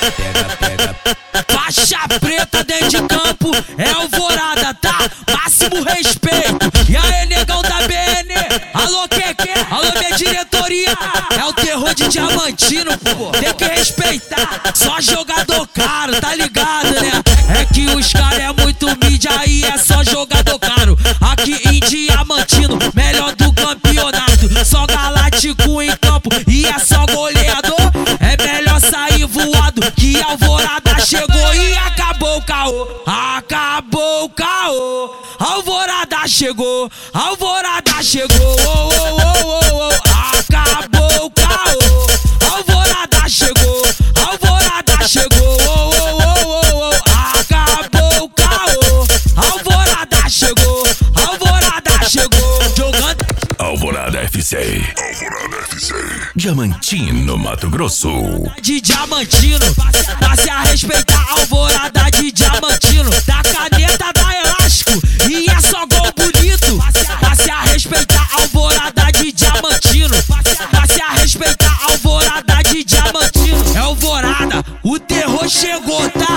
Faixa preta dentro de campo é alvorada, tá? Máximo respeito. E aí, negão da BN? Alô, Keke? Alô, minha diretoria? É o terror de Diamantino, pô. Tem que respeitar. Só jogador caro, tá ligado, né? É que os caras é muito mídia aí, é só jogador caro. Aqui em Diamantino, melhor do campeonato. Só galáctico em campo e é só goleador. É melhor sair voado que Alvorada chegou e acabou o caô. Acabou o caô. Alvorada chegou. Alvorada chegou. Oh, oh, oh, oh, oh. Acabou o caô. Alvorada chegou. Alvorada chegou. Oh, oh, oh, oh, oh. Acabou o caô. Alvorada chegou. Alvorada chegou. Jogando Alvorada FC. Diamantino, Mato Grosso. de Diamantino, passe a respeitar a Alvorada de Diamantino. Da caneta da Elástico e é só gol bonito. Passe a respeitar a Alvorada de Diamantino. Passe a respeitar a Alvorada de Diamantino. É Alvorada, o terror chegou, tá?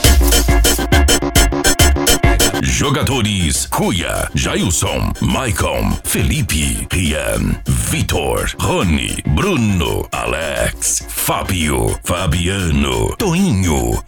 Jogadores: Cuia, Jailson, Maicon, Felipe, Rian, Vitor, Rony, Bruno, Alex, Fábio, Fabiano, Toinho,